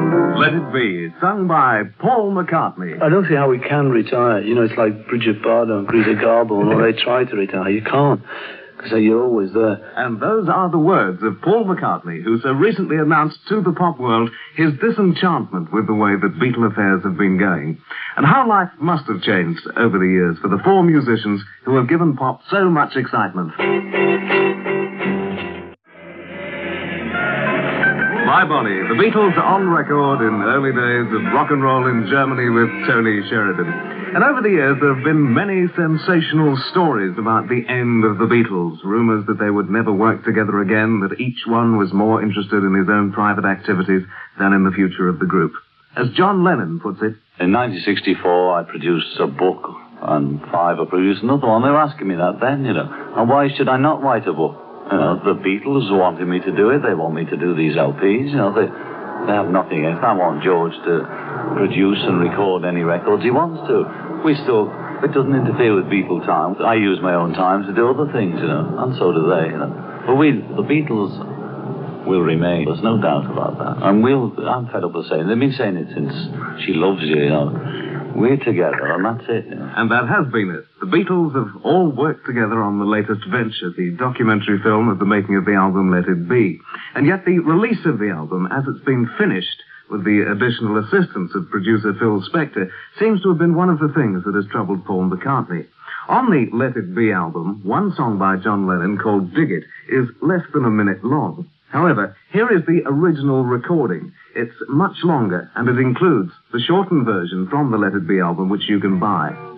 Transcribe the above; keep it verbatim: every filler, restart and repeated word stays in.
Let It Be, sung by Paul McCartney. I don't see how we can retire. You know, it's like Bridget Bardot and Greta Garbo, and all they try to retire. You can't, because you're always there. And those are the words of Paul McCartney, who so recently announced to the pop world his disenchantment with the way that Beatle affairs have been going, and how life must have changed over the years for the four musicians who have given pop so much excitement. My Bonnie, the Beatles on record in early days of rock and roll in Germany with Tony Sheridan. And over the years, there have been many sensational stories about the end of the Beatles. Rumours that they would never work together again, that each one was more interested in his own private activities than in the future of the group. As John Lennon puts it, in nineteen sixty-four, I produced a book, and five I produced another one. They were asking me that then, you know. And why should I not write a book? You know, the Beatles wanted me to do it. They want me to do these L Ps. You know, they, they have nothing against. I want George to produce and record any records he wants to. We still, it doesn't interfere with Beatle time. I use my own time to do other things, you know, and so do they, you know. But we, the Beatles, will remain. There's no doubt about that. And we'll, I'm fed up with saying, they've been saying it since She Loves You, you know. We're together, and that's it. You know. And that has been it. The Beatles have all worked together on the latest venture, the documentary film of the making of the album Let It Be. And yet the release of the album, as it's been finished, with the additional assistance of producer Phil Spector, seems to have been one of the things that has troubled Paul McCartney. On the Let It Be album, one song by John Lennon called Dig It is less than a minute long. However, here is the original recording. It's much longer, and it includes the shortened version from the Let It Be album, which you can buy.